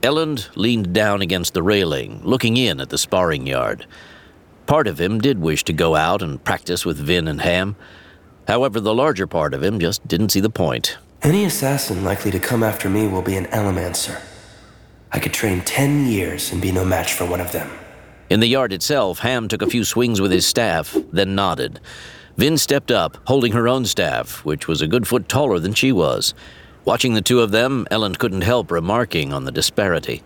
Elend leaned down against the railing, looking in at the sparring yard. Part of him did wish to go out and practice with Vin and Ham. However, the larger part of him just didn't see the point. Any assassin likely to come after me will be an Allomancer. I could train 10 years and be no match for one of them. In the yard itself, Ham took a few swings with his staff, then nodded. Vin stepped up, holding her own staff, which was a good foot taller than she was. Watching the two of them, Elend couldn't help remarking on the disparity.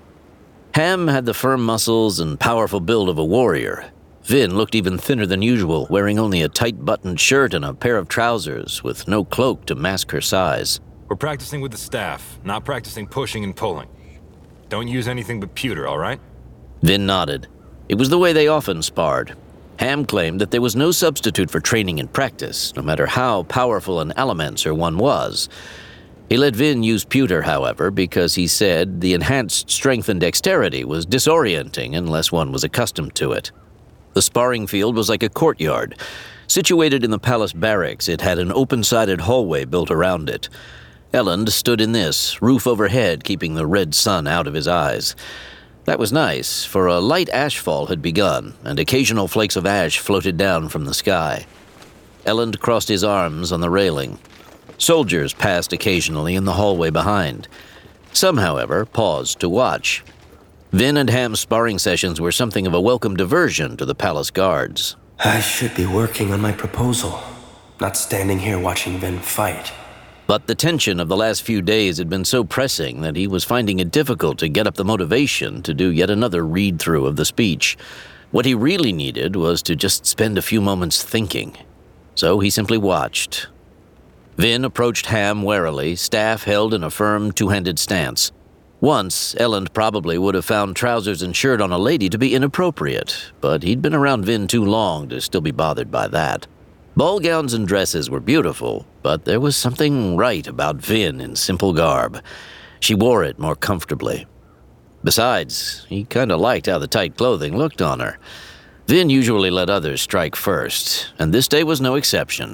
Ham had the firm muscles and powerful build of a warrior. Vin looked even thinner than usual, wearing only a tight-buttoned shirt and a pair of trousers, with no cloak to mask her size. We're practicing with the staff, not practicing pushing and pulling. Don't use anything but pewter, all right? Vin nodded. It was the way they often sparred. Ham claimed that there was no substitute for training and practice, no matter how powerful an Allomancer one was. He let Vin use pewter, however, because he said the enhanced strength and dexterity was disorienting unless one was accustomed to it. The sparring field was like a courtyard. Situated in the palace barracks, it had an open-sided hallway built around it. Elend stood in this, roof overhead, keeping the red sun out of his eyes. That was nice, for a light ashfall had begun, and occasional flakes of ash floated down from the sky. Elend crossed his arms on the railing. Soldiers passed occasionally in the hallway behind. Some, however, paused to watch. Vin and Ham's sparring sessions were something of a welcome diversion to the palace guards. I should be working on my proposal, not standing here watching Vin fight. But the tension of the last few days had been so pressing that he was finding it difficult to get up the motivation to do yet another read-through of the speech. What he really needed was to just spend a few moments thinking. So he simply watched. Vin approached Ham warily, staff held in a firm, two-handed stance. Once, Elend probably would have found trousers and shirt on a lady to be inappropriate, but he'd been around Vin too long to still be bothered by that. Ball gowns and dresses were beautiful, but there was something right about Vin in simple garb. She wore it more comfortably. Besides, he kinda liked how the tight clothing looked on her. Vin usually let others strike first, and this day was no exception.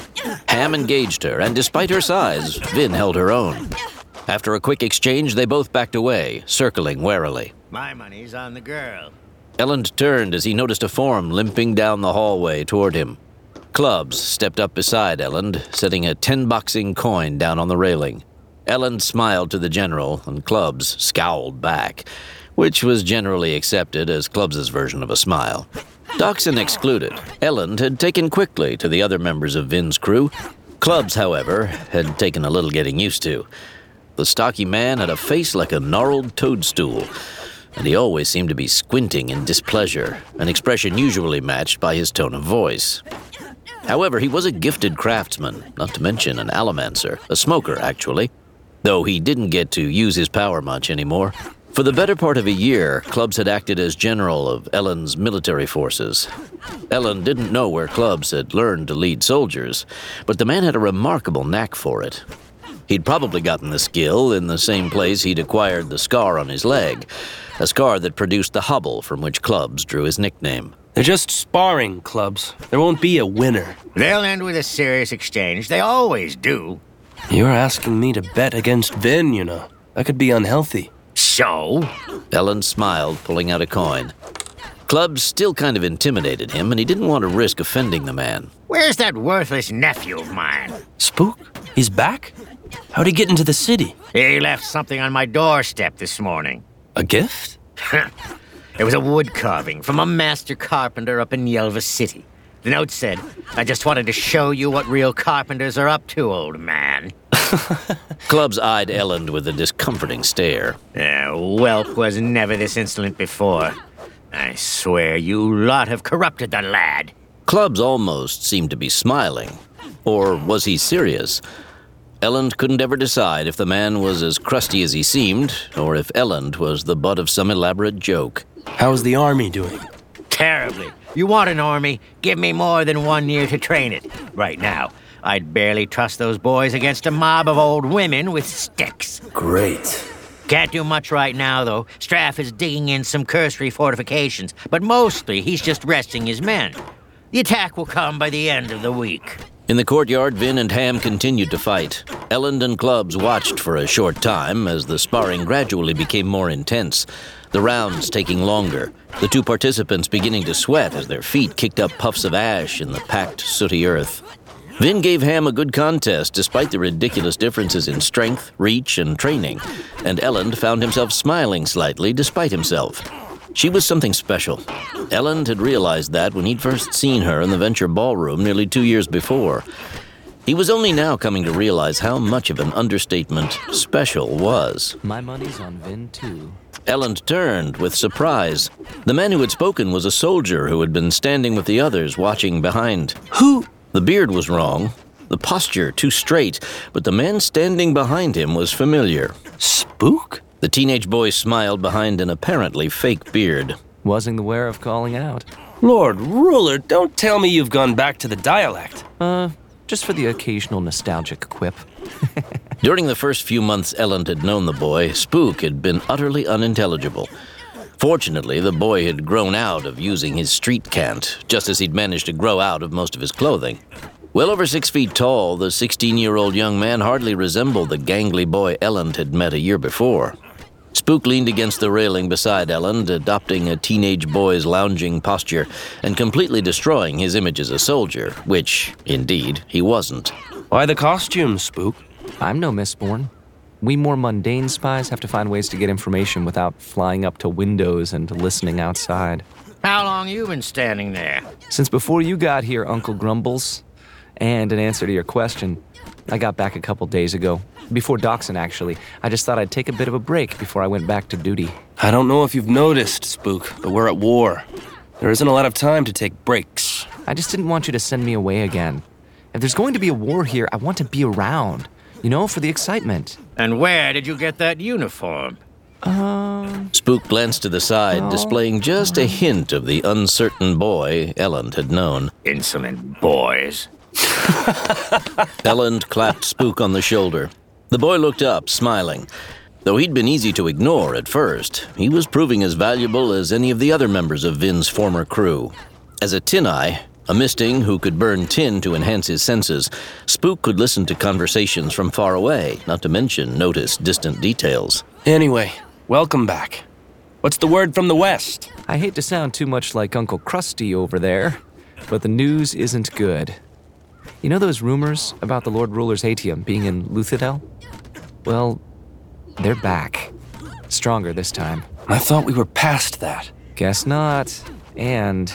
Ham engaged her, and despite her size, Vin held her own. After a quick exchange, they both backed away, circling warily. My money's on the girl. Elend turned as he noticed a form limping down the hallway toward him. Clubs stepped up beside Elend, setting a 10 boxing coin down on the railing. Elend smiled to the general, and Clubs scowled back, which was generally accepted as Clubs' version of a smile. Dachshund excluded, Elend had taken quickly to the other members of Vin's crew. Clubs, however, had taken a little getting used to. The stocky man had a face like a gnarled toadstool, and he always seemed to be squinting in displeasure, an expression usually matched by his tone of voice. However, he was a gifted craftsman, not to mention an Allomancer, a smoker, actually, though he didn't get to use his power much anymore. For the better part of a year, Clubs had acted as general of Elend's military forces. Elend didn't know where Clubs had learned to lead soldiers, but the man had a remarkable knack for it. He'd probably gotten the skill in the same place he'd acquired the scar on his leg, a scar that produced the hobble from which Clubs drew his nickname. They're just sparring, Clubs. There won't be a winner. They'll end with a serious exchange. They always do. You're asking me to bet against Vin, you know. That could be unhealthy. So? Elend smiled, pulling out a coin. Clubs still kind of intimidated him, and he didn't want to risk offending the man. Where's that worthless nephew of mine? Spook? He's back? How'd he get into the city? He left something on my doorstep this morning. A gift? It was a wood carving from a master carpenter up in Yelva City. The note said, "I just wanted to show you what real carpenters are up to, old man." Clubs eyed Elend with a discomforting stare. Whelp was never this insolent before. I swear you lot have corrupted the lad. Clubs almost seemed to be smiling. Or was he serious? Elend couldn't ever decide if the man was as crusty as he seemed, or if Elend was the butt of some elaborate joke. How's the army doing? Terribly. You want an army? Give me more than 1 year to train it. Right now, I'd barely trust those boys against a mob of old women with sticks. Great. Can't do much right now, though. Straff is digging in some cursory fortifications, but mostly he's just resting his men. The attack will come by the end of the week. In the courtyard, Vin and Ham continued to fight. Elend and Clubs watched for a short time as the sparring gradually became more intense, the rounds taking longer, the two participants beginning to sweat as their feet kicked up puffs of ash in the packed, sooty earth. Vin gave Ham a good contest despite the ridiculous differences in strength, reach, and training, and Elend found himself smiling slightly despite himself. She was something special. Elend had realized that when he'd first seen her in the Venture Ballroom nearly 2 years before. He was only now coming to realize how much of an understatement special was. My money's on Vin, too. Elend turned with surprise. The man who had spoken was a soldier who had been standing with the others watching behind. Who? The beard was wrong, the posture too straight, but the man standing behind him was familiar. Spook? The teenage boy smiled behind an apparently fake beard. Wasn't aware of calling out. Lord Ruler, don't tell me you've gone back to the dialect. Just for the occasional nostalgic quip. During the first few months Elend had known the boy, Spook had been utterly unintelligible. Fortunately, the boy had grown out of using his street cant, just as he'd managed to grow out of most of his clothing. Well over 6 feet tall, the 16-year-old young man hardly resembled the gangly boy Elend had met a year before. Spook leaned against the railing beside Elend, adopting a teenage boy's lounging posture and completely destroying his image as a soldier, which, indeed, he wasn't. Why the costume, Spook? I'm no Mistborn. We more mundane spies have to find ways to get information without flying up to windows and listening outside. How long you been standing there? Since before you got here, Uncle Grumbles. And in answer to your question, I got back a couple days ago. Before Dachshund, actually. I just thought I'd take a bit of a break before I went back to duty. I don't know if you've noticed, Spook, but we're at war. There isn't a lot of time to take breaks. I just didn't want you to send me away again. If there's going to be a war here, I want to be around. You know, for the excitement. And where did you get that uniform? Spook glanced to the side, displaying just a hint of the uncertain boy Elend had known. Insolent boys. Elend clapped Spook on the shoulder. The boy looked up, smiling. Though he'd been easy to ignore at first, he was proving as valuable as any of the other members of Vin's former crew. As a tin eye, a misting who could burn tin to enhance his senses, Spook could listen to conversations from far away, not to mention notice distant details. Anyway, welcome back. What's the word from the West? I hate to sound too much like Uncle Krusty over there, but the news isn't good. You know those rumors about the Lord Ruler's Atium being in Luthadel? Well, they're back. Stronger this time. I thought we were past that. Guess not. And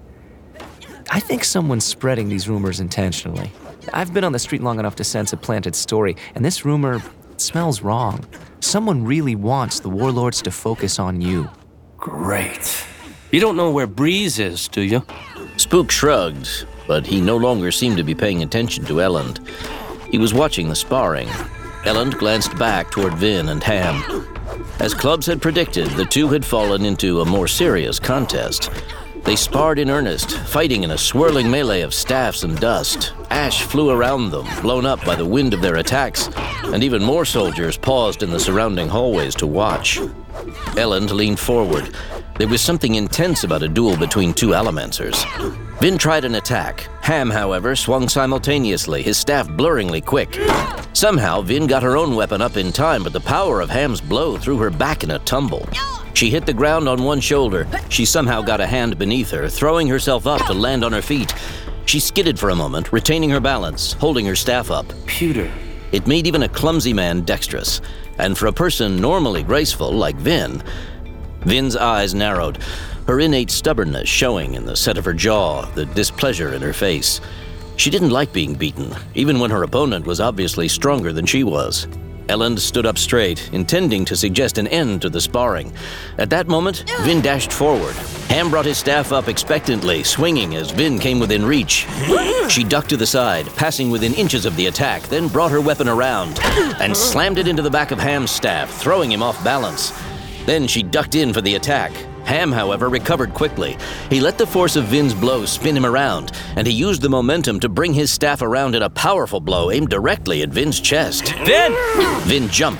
I think someone's spreading these rumors intentionally. I've been on the street long enough to sense a planted story, and this rumor smells wrong. Someone really wants the warlords to focus on you. Great. You don't know where Breeze is, do you? Spook shrugged, but he no longer seemed to be paying attention to Elend. He was watching the sparring. Elend glanced back toward Vin and Ham. As Clubs had predicted, the two had fallen into a more serious contest. They sparred in earnest, fighting in a swirling melee of staffs and dust. Ash flew around them, blown up by the wind of their attacks, and even more soldiers paused in the surrounding hallways to watch. Elend leaned forward. There was something intense about a duel between two Allomancers. Vin tried an attack. Ham, however, swung simultaneously, his staff blurringly quick. Somehow, Vin got her own weapon up in time, but the power of Ham's blow threw her back in a tumble. She hit the ground on one shoulder. She somehow got a hand beneath her, throwing herself up to land on her feet. She skidded for a moment, retaining her balance, holding her staff up. Pewter. It made even a clumsy man dexterous. And for a person normally graceful like Vin, Vin's eyes narrowed, her innate stubbornness showing in the set of her jaw, the displeasure in her face. She didn't like being beaten, even when her opponent was obviously stronger than she was. Elend stood up straight, intending to suggest an end to the sparring. At that moment, Vin dashed forward. Ham brought his staff up expectantly, swinging as Vin came within reach. She ducked to the side, passing within inches of the attack, then brought her weapon around and slammed it into the back of Ham's staff, throwing him off balance. Then she ducked in for the attack. Ham, however, recovered quickly. He let the force of Vin's blow spin him around, and he used the momentum to bring his staff around in a powerful blow aimed directly at Vin's chest. Vin! Vin jumped.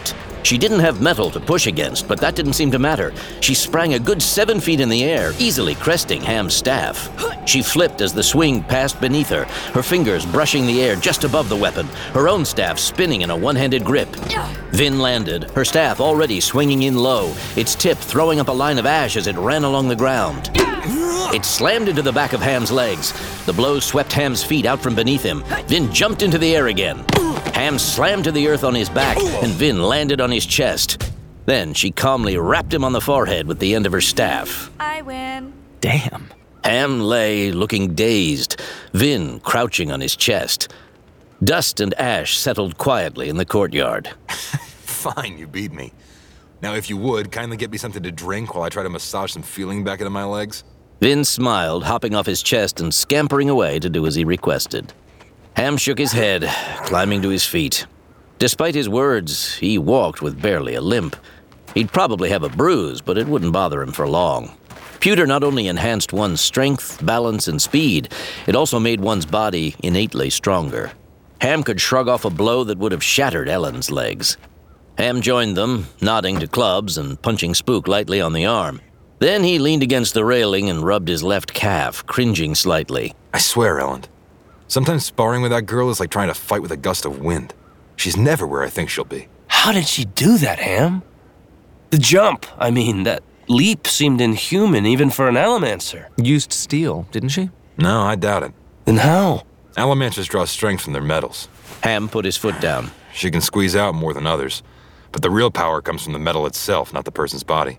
She didn't have metal to push against, but that didn't seem to matter. She sprang a good 7 feet in the air, easily cresting Ham's staff. She flipped as the swing passed beneath her, her fingers brushing the air just above the weapon, her own staff spinning in a one-handed grip. Vin landed, her staff already swinging in low, its tip throwing up a line of ash as it ran along the ground. It slammed into the back of Ham's legs. The blow swept Ham's feet out from beneath him. Vin jumped into the air again. Ham slammed to the earth on his back, and Vin landed on his chest. Then she calmly rapped him on the forehead with the end of her staff. I win. Damn. Ham lay, looking dazed, Vin crouching on his chest. Dust and ash settled quietly in the courtyard. Fine, you beat me. Now, if you would, kindly get me something to drink while I try to massage some feeling back into my legs. Vin smiled, hopping off his chest and scampering away to do as he requested. Ham shook his head, climbing to his feet. Despite his words, he walked with barely a limp. He'd probably have a bruise, but it wouldn't bother him for long. Pewter not only enhanced one's strength, balance, and speed, it also made one's body innately stronger. Ham could shrug off a blow that would have shattered Ellen's legs. Ham joined them, nodding to Clubs and punching Spook lightly on the arm. Then he leaned against the railing and rubbed his left calf, cringing slightly. I swear, Ellen. Sometimes sparring with that girl is like trying to fight with a gust of wind. She's never where I think she'll be. How did she do that, Ham? The jump, that leap seemed inhuman even for an Allomancer. Used steel, didn't she? No, I doubt it. Then how? Allomancers draw strength from their metals. Ham put his foot down. She can squeeze out more than others. But the real power comes from the metal itself, not the person's body.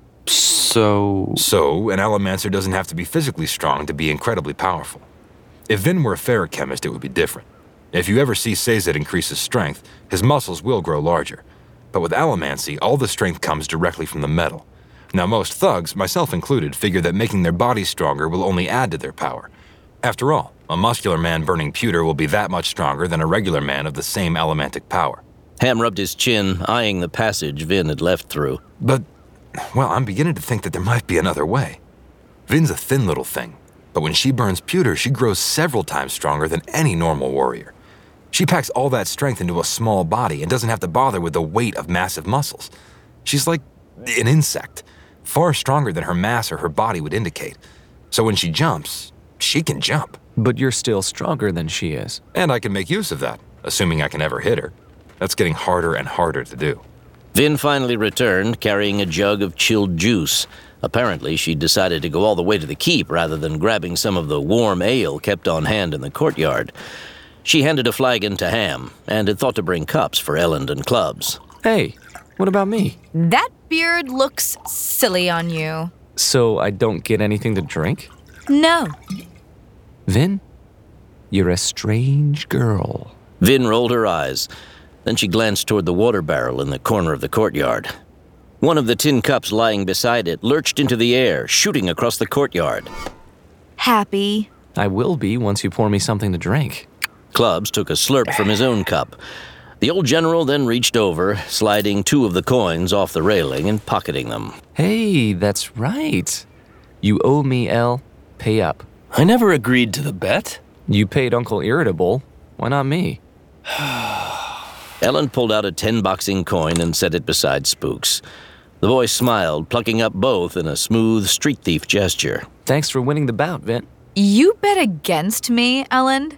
So, an Allomancer doesn't have to be physically strong to be incredibly powerful. If Vin were a ferrochemist, it would be different. If you ever see Sazed increase his strength, his muscles will grow larger. But with Allomancy, all the strength comes directly from the metal. Now, most thugs, myself included, figure that making their bodies stronger will only add to their power. After all, a muscular man burning pewter will be that much stronger than a regular man of the same allomantic power. Ham rubbed his chin, eyeing the passage Vin had left through. But, I'm beginning to think that there might be another way. Vin's a thin little thing, but when she burns pewter, she grows several times stronger than any normal warrior. She packs all that strength into a small body and doesn't have to bother with the weight of massive muscles. She's like an insect, far stronger than her mass or her body would indicate. So when she jumps, she can jump. But you're still stronger than she is. And I can make use of that, assuming I can ever hit her. That's getting harder and harder to do. Vin finally returned, carrying a jug of chilled juice. Apparently, she'd decided to go all the way to the keep rather than grabbing some of the warm ale kept on hand in the courtyard. She handed a flagon to Ham, and had thought to bring cups for Elend and Clubs. Hey, what about me? That beard looks silly on you. So I don't get anything to drink? No. Vin, you're a strange girl. Vin rolled her eyes. Then she glanced toward the water barrel in the corner of the courtyard. One of the tin cups lying beside it lurched into the air, shooting across the courtyard. Happy. I will be once you pour me something to drink. Clubs took a slurp from his own cup. The old general then reached over, sliding 2 of the coins off the railing and pocketing them. Hey, that's right. You owe me, El. Pay up. I never agreed to the bet. You paid Uncle Irritable. Why not me? Ellen pulled out a 10 coin and set it beside Spook's. The boy smiled, plucking up both in a smooth street thief gesture. Thanks for winning the bout, Vin. You bet against me, Ellen?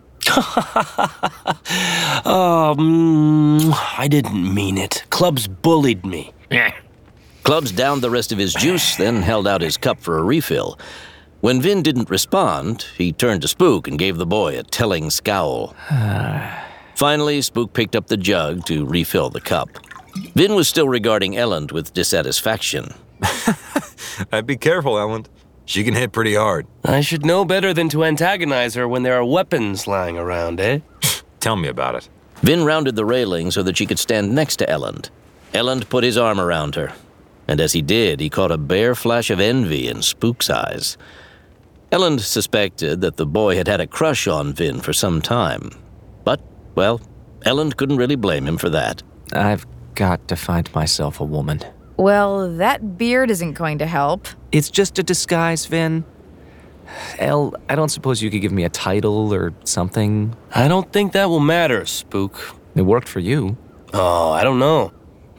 I didn't mean it. Clubs bullied me. Clubs downed the rest of his juice, then held out his cup for a refill. When Vin didn't respond, he turned to Spook and gave the boy a telling scowl. Finally, Spook picked up the jug to refill the cup. Vin was still regarding Elend with dissatisfaction. I'd be careful, Elend. She can hit pretty hard. I should know better than to antagonize her when there are weapons lying around, eh? Tell me about it. Vin rounded the railing so that she could stand next to Elend. Elend put his arm around her, and as he did, he caught a bare flash of envy in Spook's eyes. Elend suspected that the boy had had a crush on Vin for some time. But, Elend couldn't really blame him for that. I've got to find myself a woman. Well, that beard isn't going to help. It's just a disguise, Vin. El, I don't suppose you could give me a title or something? I don't think that will matter, Spook. It worked for you. Oh, I don't know.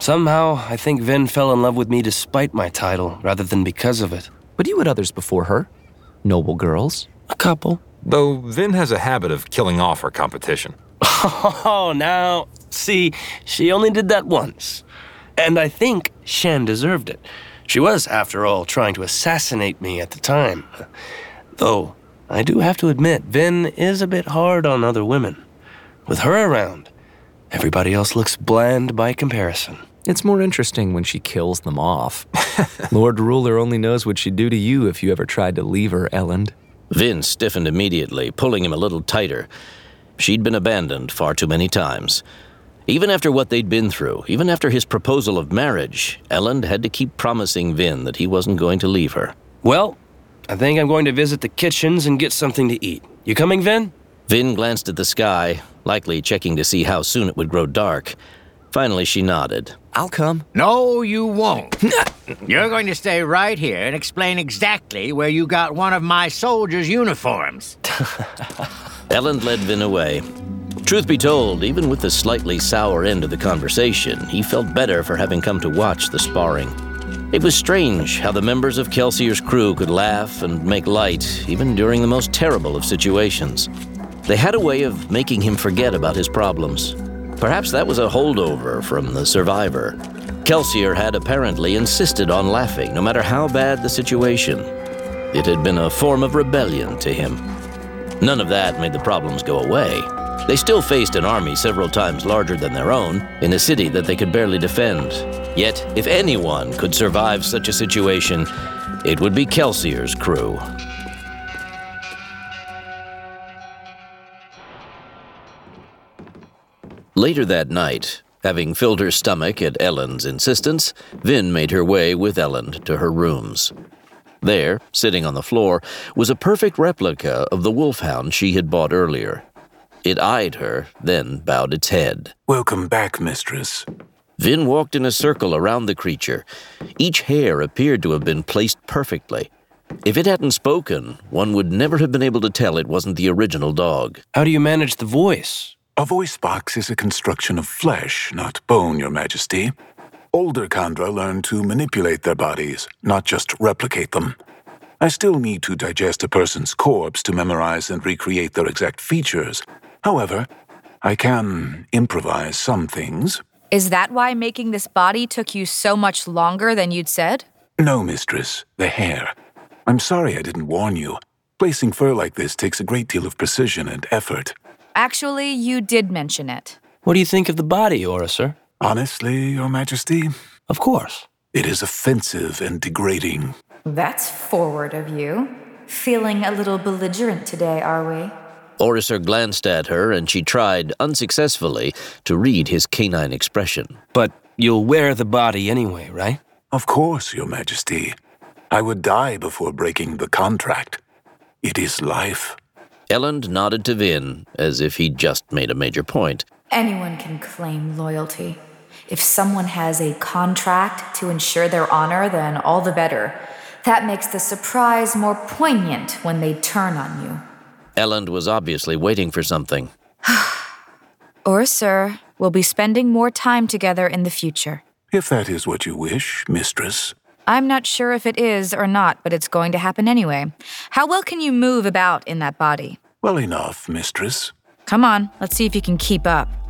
Somehow, I think Vin fell in love with me despite my title, rather than because of it. But you had others before her. Noble girls. A couple. Though Vin has a habit of killing off her competition. Oh, now, see, she only did that once. And I think Shan deserved it. She was, after all, trying to assassinate me at the time. Though, I do have to admit, Vin is a bit hard on other women. With her around, everybody else looks bland by comparison. It's more interesting when she kills them off. Lord Ruler only knows what she'd do to you if you ever tried to leave her, Elend. Vin stiffened immediately, pulling him a little tighter. She'd been abandoned far too many times. Even after what they'd been through, even after his proposal of marriage, Elend had to keep promising Vin that he wasn't going to leave her. Well, I think I'm going to visit the kitchens and get something to eat. You coming, Vin? Vin glanced at the sky, likely checking to see how soon it would grow dark. Finally, she nodded. I'll come. No, you won't. You're going to stay right here and explain exactly where you got one of my soldiers' uniforms. Elend led Vin away. Truth be told, even with the slightly sour end of the conversation, he felt better for having come to watch the sparring. It was strange how the members of Kelsier's crew could laugh and make light, even during the most terrible of situations. They had a way of making him forget about his problems. Perhaps that was a holdover from the survivor. Kelsier had apparently insisted on laughing, no matter how bad the situation. It had been a form of rebellion to him. None of that made the problems go away. They still faced an army several times larger than their own, in a city that they could barely defend. Yet, if anyone could survive such a situation, it would be Kelsier's crew. Later that night, having filled her stomach at Elend's insistence, Vin made her way with Elend to her rooms. There, sitting on the floor, was a perfect replica of the wolfhound she had bought earlier. It eyed her, then bowed its head. Welcome back, mistress. Vin walked in a circle around the creature. Each hair appeared to have been placed perfectly. If it hadn't spoken, one would never have been able to tell it wasn't the original dog. How do you manage the voice? A voice box is a construction of flesh, not bone, Your Majesty. Older Kandra learned to manipulate their bodies, not just replicate them. I still need to digest a person's corpse to memorize and recreate their exact features. However, I can improvise some things. Is that why making this body took you so much longer than you'd said? No, mistress, the hair. I'm sorry I didn't warn you. Placing fur like this takes a great deal of precision and effort. Actually, you did mention it. What do you think of the body, Orisar? Honestly, Your Majesty, Of course. it is offensive and degrading. That's forward of you. Feeling a little belligerent today, are we? Orisar glanced at her, and she tried, unsuccessfully, to read his canine expression. But you'll wear the body anyway, right? Of course, Your Majesty. I would die before breaking the contract. It is life. Elend nodded to Vin, as if he'd just made a major point. Anyone can claim loyalty. If someone has a contract to ensure their honor, then all the better. That makes the surprise more poignant when they turn on you. Elend was obviously waiting for something. Orisar, we'll be spending more time together in the future. If that is what you wish, mistress. I'm not sure if it is or not, but it's going to happen anyway. How well can you move about in that body? Well enough, mistress. Come on, let's see if you can keep up.